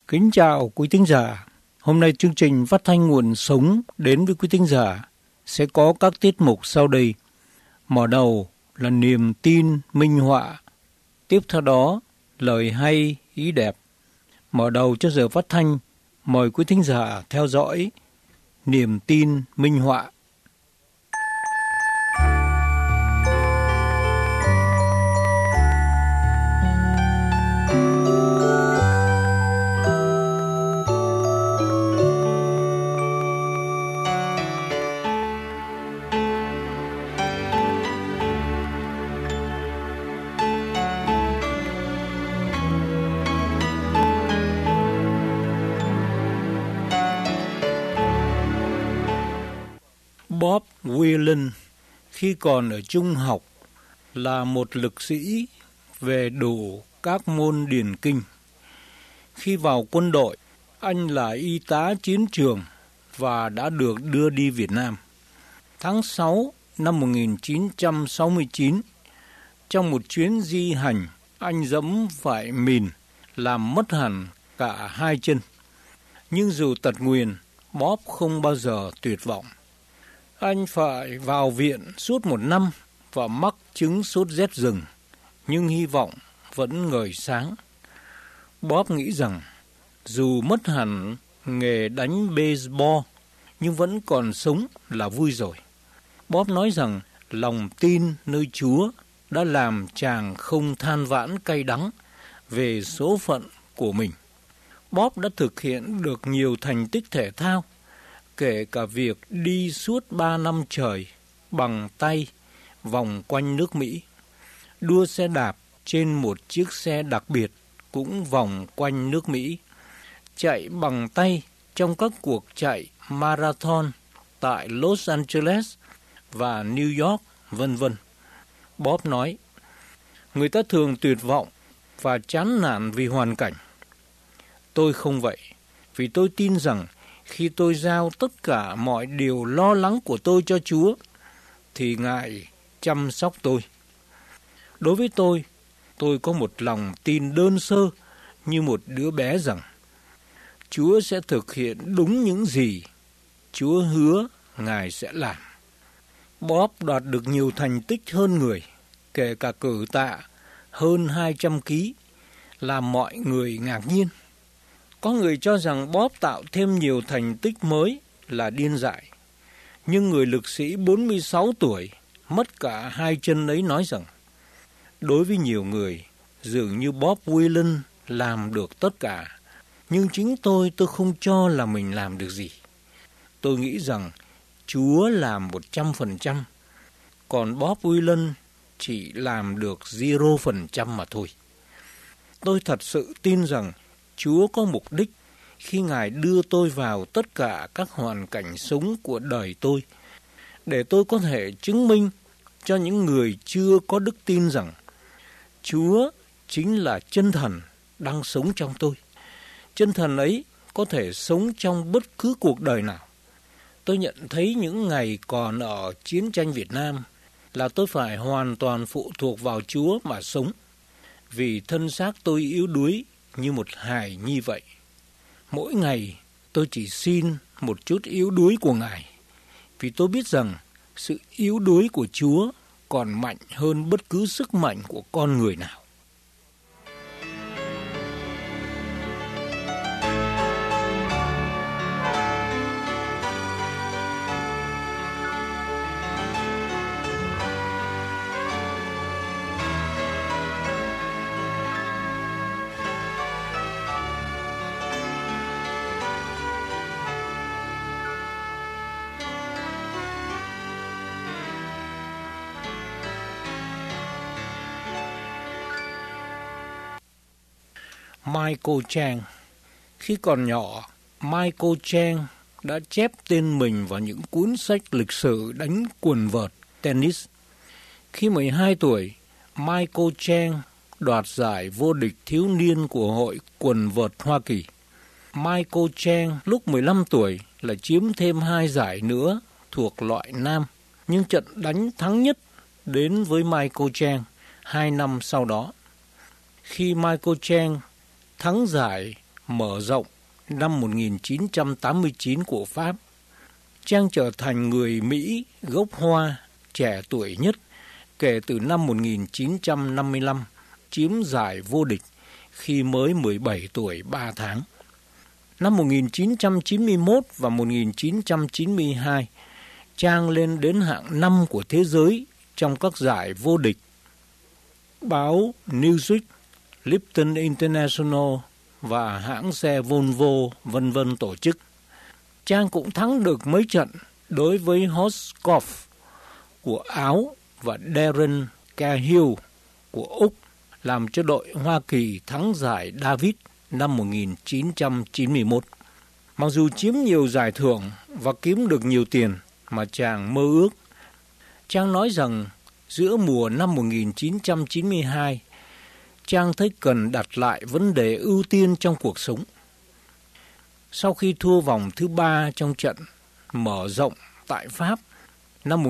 Kính chào quý thính giả. Hôm nay chương trình phát thanh nguồn sống đến với quý thính giả sẽ có các tiết mục sau đây. Mở đầu là niềm tin minh họa. Tiếp theo đó, lời hay ý đẹp. Mở đầu cho giờ phát thanh, mời quý thính giả theo dõi niềm tin minh họa. Bob Whelan khi còn ở trung học là một lực sĩ về đủ các môn điền kinh. Khi vào quân đội, anh là y tá chiến trường và đã được đưa đi Việt Nam. Tháng 6 năm 1969, trong một chuyến di hành, anh dẫm phải mìn, làm mất hẳn cả hai chân. Nhưng dù tật nguyền, Bob không bao giờ tuyệt vọng. Anh phải vào viện suốt 1 năm và mắc chứng sốt rét rừng, nhưng hy vọng vẫn ngời sáng. Bob nghĩ rằng dù mất hẳn nghề đánh baseball, nhưng vẫn còn sống là vui rồi. Bob nói rằng lòng tin nơi Chúa đã làm chàng không than vãn cay đắng về số phận của mình. Bob đã thực hiện được nhiều thành tích thể thao, kể cả việc đi suốt 3 năm trời bằng tay vòng quanh nước Mỹ, đua xe đạp trên một chiếc xe đặc biệt cũng vòng quanh nước Mỹ, chạy bằng tay trong các cuộc chạy marathon tại Los Angeles và New York, vân vân. Bob nói, người ta thường tuyệt vọng và chán nản vì hoàn cảnh. Tôi không vậy, vì tôi tin rằng khi tôi giao tất cả mọi điều lo lắng của tôi cho Chúa, thì Ngài chăm sóc tôi. Đối với tôi có một lòng tin đơn sơ như một đứa bé rằng Chúa sẽ thực hiện đúng những gì Chúa hứa Ngài sẽ làm. Bob đoạt được nhiều thành tích hơn người, kể cả cử tạ hơn 200 kg, làm mọi người ngạc nhiên. Có người cho rằng Bob tạo thêm nhiều thành tích mới là điên dại. Nhưng người lực sĩ 46 tuổi, mất cả hai chân ấy nói rằng, đối với nhiều người, dường như Bob Whelan làm được tất cả. Nhưng chính tôi không cho là mình làm được gì. Tôi nghĩ rằng Chúa làm 100%, còn Bob Whelan chỉ làm được 0% mà thôi. Tôi thật sự tin rằng Chúa có mục đích khi Ngài đưa tôi vào tất cả các hoàn cảnh sống của đời tôi, để tôi có thể chứng minh cho những người chưa có đức tin rằng Chúa chính là chân thần đang sống trong tôi. Chân thần ấy có thể sống trong bất cứ cuộc đời nào. Tôi nhận thấy những ngày còn ở chiến tranh Việt Nam là tôi phải hoàn toàn phụ thuộc vào Chúa mà sống, vì thân xác tôi yếu đuối như một hài nhi vậy. Mỗi ngày tôi chỉ xin một chút yếu đuối của Ngài, vì tôi biết rằng sự yếu đuối của Chúa còn mạnh hơn bất cứ sức mạnh của con người nào. Michael Chang. Khi còn nhỏ, Michael Chang đã chép tên mình vào những cuốn sách lịch sử đánh quần vợt tennis. Khi 12 tuổi, Michael Chang đoạt giải vô địch thiếu niên của Hội quần vợt Hoa Kỳ. Michael Chang lúc 15 tuổi là chiếm thêm 2 giải nữa thuộc loại nam, nhưng trận đánh thắng nhất đến với Michael Chang 2 năm sau đó. Khi Michael Chang thắng giải mở rộng năm 1989 của Pháp, Trang trở thành người Mỹ gốc Hoa trẻ tuổi nhất kể từ năm 1955, chiếm giải vô địch khi mới 17 tuổi 3 tháng. Năm 1991 và 1992, Trang lên đến hạng 5 của thế giới trong các giải vô địch. Báo Newsweek, Lipton International và hãng xe Volvo v.v. tổ chức. Trang cũng thắng được mấy trận đối với Horst Koch của Áo và Darren Cahill của Úc, làm cho đội Hoa Kỳ thắng giải Davis năm 1991. Mặc dù chiếm nhiều giải thưởng và kiếm được nhiều tiền mà chàng mơ ước, Trang nói rằng giữa mùa năm 1992, Trang thấy cần đặt lại vấn đề ưu tiên trong cuộc sống. Sau khi thua vòng thứ 3 trong trận mở rộng tại Pháp năm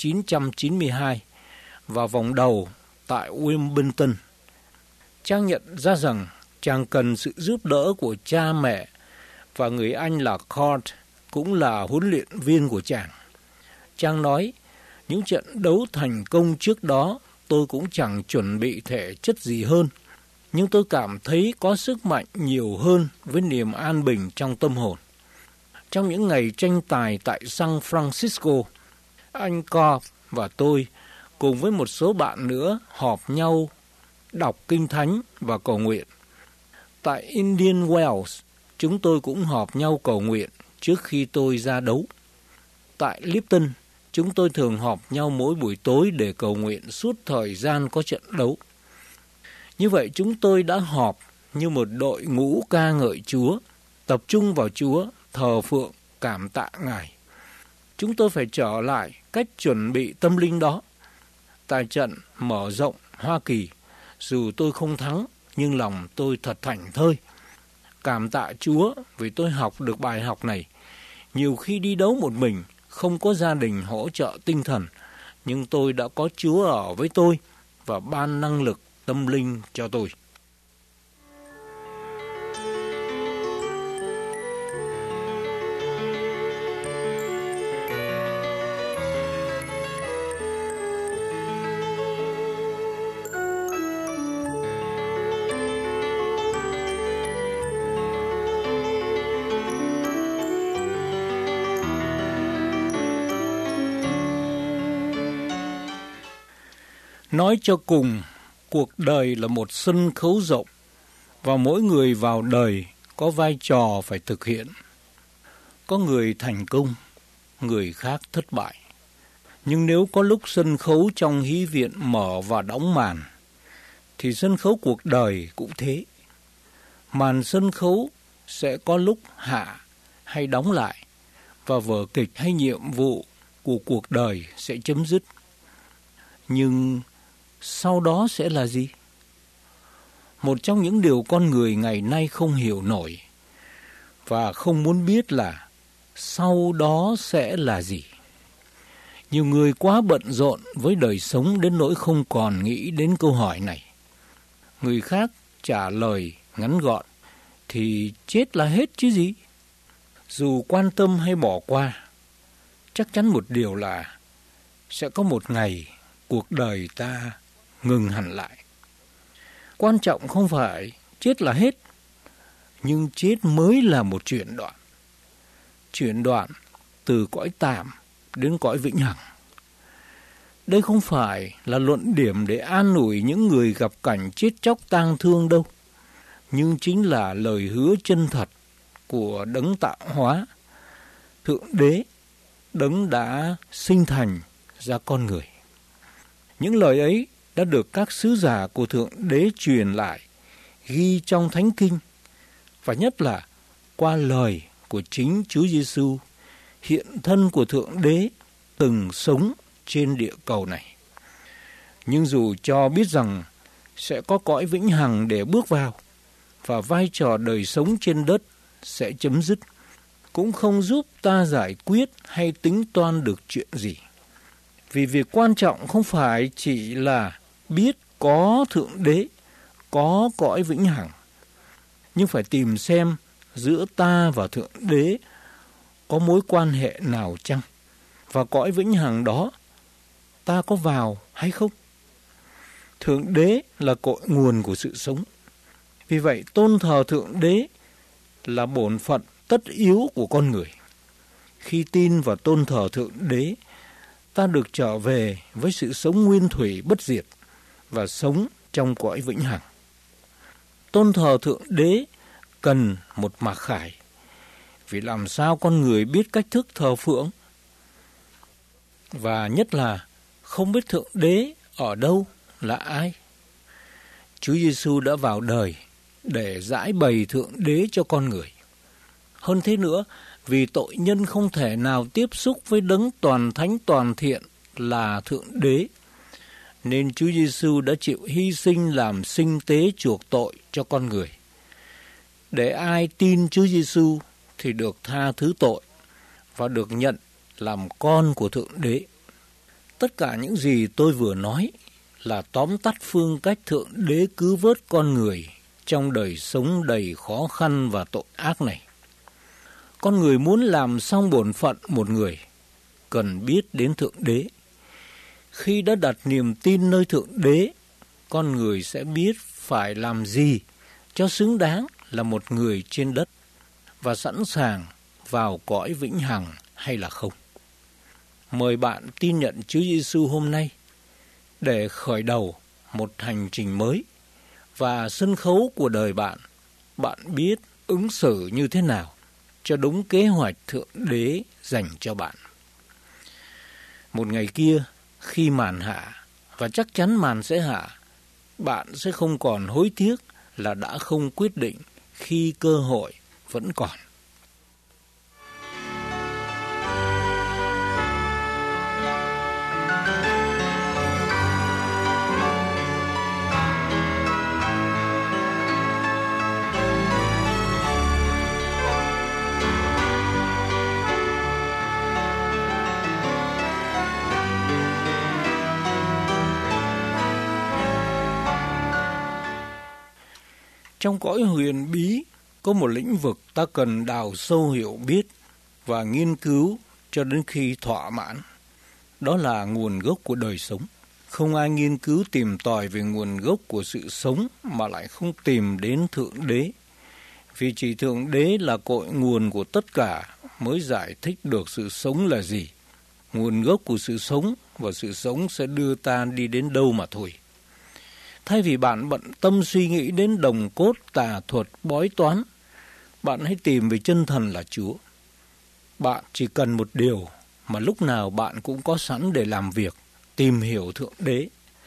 1992 và vòng đầu tại Wimbledon, Trang nhận ra rằng chàng cần sự giúp đỡ của cha mẹ và người anh là Kurt cũng là huấn luyện viên của chàng. Trang nói, những trận đấu thành công trước đó tôi cũng chẳng chuẩn bị thể chất gì hơn, nhưng tôi cảm thấy có sức mạnh nhiều hơn với niềm an bình trong tâm hồn. Trong những ngày tranh tài tại San Francisco, anh Kurt và tôi cùng với một số bạn nữa họp nhau đọc Kinh Thánh và cầu nguyện. Tại Indian Wells, chúng tôi cũng họp nhau cầu nguyện trước khi tôi ra đấu. Tại Lipton, chúng tôi thường họp nhau mỗi buổi tối để cầu nguyện suốt thời gian có trận đấu. Như vậy chúng tôi đã họp như một đội ngũ ca ngợi Chúa, tập trung vào Chúa, thờ phượng, cảm tạ Ngài. Chúng tôi phải trở lại cách chuẩn bị tâm linh đó. Tại trận mở rộng Hoa Kỳ, dù tôi không thắng, nhưng lòng tôi thật thảnh thơi. Cảm tạ Chúa vì tôi học được bài học này. Nhiều khi đi đấu một mình, không có gia đình hỗ trợ tinh thần, nhưng tôi đã có Chúa ở với tôi và ban năng lực tâm linh cho tôi. Nói cho cùng, cuộc đời là một sân khấu rộng và mỗi người vào đời có vai trò phải thực hiện. Có người thành công, người khác thất bại. Nhưng nếu có lúc sân khấu trong hí viện mở và đóng màn, thì sân khấu cuộc đời cũng thế. Màn sân khấu sẽ có lúc hạ hay đóng lại, và vở kịch hay nhiệm vụ của cuộc đời sẽ chấm dứt. Nhưng sau đó sẽ là gì? Một trong những điều con người ngày nay không hiểu nổi và không muốn biết là sau đó sẽ là gì. Nhiều người quá bận rộn với đời sống đến nỗi không còn nghĩ đến câu hỏi này. Người khác trả lời ngắn gọn thì chết là hết chứ gì. Dù quan tâm hay bỏ qua, chắc chắn một điều là sẽ có một ngày cuộc đời ta ngừng hẳn lại. Quan trọng không phải chết là hết, nhưng chết mới là một chuyển đoạn. Chuyển đoạn từ cõi tạm đến cõi vĩnh hằng. Đây không phải là luận điểm để an ủi những người gặp cảnh chết chóc tang thương đâu, nhưng chính là lời hứa chân thật của đấng tạo hóa, Thượng Đế, đấng đã sinh thành ra con người. Những lời ấy đã được các sứ giả của Thượng Đế truyền lại, ghi trong Thánh Kinh, và nhất là qua lời của chính Chúa Giêsu, hiện thân của Thượng Đế từng sống trên địa cầu này. Nhưng dù cho biết rằng sẽ có cõi vĩnh hằng để bước vào và vai trò đời sống trên đất sẽ chấm dứt, cũng không giúp ta giải quyết hay tính toán được chuyện gì. Vì việc quan trọng không phải chỉ là biết có Thượng Đế, có cõi vĩnh hằng. nhưng phải tìm xem giữa ta và Thượng Đế có mối quan hệ nào chăng? Và cõi vĩnh hằng đó ta có vào hay không? Thượng Đế là cội nguồn của sự sống. Vì vậy tôn thờ Thượng Đế là bổn phận tất yếu của con người. Khi tin và tôn thờ Thượng Đế, ta được trở về với sự sống nguyên thủy bất diệt và sống trong cõi vĩnh hằng. Tôn thờ Thượng Đế cần một mặc khải, vì làm sao con người biết cách thức thờ phượng? Và nhất là không biết Thượng Đế ở đâu là ai? Chúa Giêsu đã vào đời để giải bày Thượng Đế cho con người. Hơn thế nữa, vì tội nhân không thể nào tiếp xúc với đấng toàn thánh toàn thiện là Thượng Đế, nên Chúa Giêsu đã chịu hy sinh làm sinh tế chuộc tội cho con người. Để ai tin Chúa Giêsu thì được tha thứ tội và được nhận làm con của Thượng Đế. Tất cả những gì tôi vừa nói là tóm tắt phương cách Thượng Đế cứu vớt con người trong đời sống đầy khó khăn và tội ác này. Con người muốn làm xong bổn phận một người, cần biết đến Thượng Đế. Khi đã đặt niềm tin nơi Thượng Đế, con người sẽ biết phải làm gì cho xứng đáng là một người trên đất và sẵn sàng vào cõi vĩnh hằng hay là không. Mời bạn tin nhận Chúa Giêsu hôm nay để khởi đầu một hành trình mới, và sân khấu của đời bạn biết ứng xử như thế nào cho đúng kế hoạch Thượng Đế dành cho bạn. Một ngày kia, khi màn hạ, và chắc chắn màn sẽ hạ, bạn sẽ không còn hối tiếc là đã không quyết định khi cơ hội vẫn còn. Trong cõi huyền bí, có một lĩnh vực ta cần đào sâu hiểu biết và nghiên cứu cho đến khi thỏa mãn. Đó là nguồn gốc của đời sống. Không ai nghiên cứu tìm tòi về nguồn gốc của sự sống mà lại không tìm đến Thượng Đế. Vì chỉ Thượng Đế là cội nguồn của tất cả mới giải thích được sự sống là gì. Nguồn gốc của sự sống và sự sống sẽ đưa ta đi đến đâu mà thôi. Thay vì bạn bận tâm suy nghĩ đến đồng cốt, tà thuật, bói toán, bạn hãy tìm về chân thần là Chúa. Bạn chỉ cần một điều mà lúc nào bạn cũng có sẵn để làm việc, tìm hiểu Thượng Đế.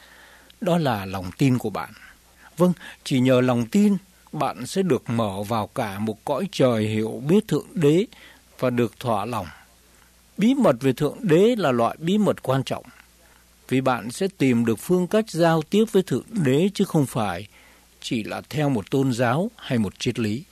Đó là lòng tin của bạn. Vâng, chỉ nhờ lòng tin, bạn sẽ được mở vào cả một cõi trời hiểu biết Thượng Đế và được thỏa lòng. Bí mật về Thượng Đế là loại bí mật quan trọng, vì bạn sẽ tìm được phương cách giao tiếp với Thượng Đế chứ không phải chỉ là theo một tôn giáo hay một triết lý.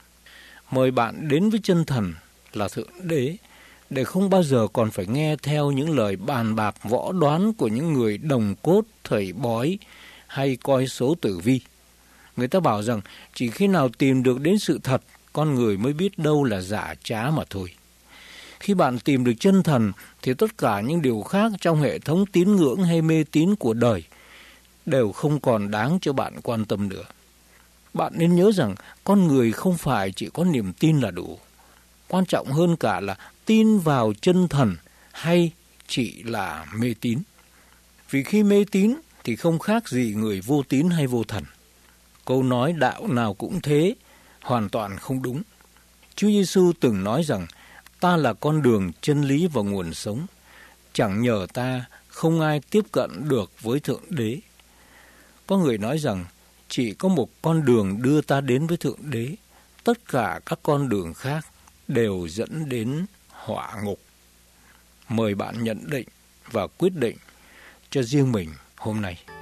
Mời bạn đến với chân thần là Thượng Đế để không bao giờ còn phải nghe theo những lời bàn bạc võ đoán của những người đồng cốt, thầy bói hay coi số tử vi. Người ta bảo rằng chỉ khi nào tìm được đến sự thật, con người mới biết đâu là giả trá mà thôi. Khi bạn tìm được chân thần thì tất cả những điều khác trong hệ thống tín ngưỡng hay mê tín của đời đều không còn đáng cho bạn quan tâm nữa. Bạn nên nhớ rằng con người không phải chỉ có niềm tin là đủ. Quan trọng hơn cả là tin vào chân thần hay chỉ là mê tín. Vì khi mê tín thì không khác gì người vô tín hay vô thần. Câu nói đạo nào cũng thế hoàn toàn không đúng. Chúa Giêsu từng nói rằng ta là con đường, chân lý và nguồn sống. Chẳng nhờ ta, không ai tiếp cận được với Thượng Đế. Có người nói rằng chỉ có một con đường đưa ta đến với Thượng Đế. Tất cả các con đường khác đều dẫn đến hỏa ngục. Mời bạn nhận định và quyết định cho riêng mình hôm nay.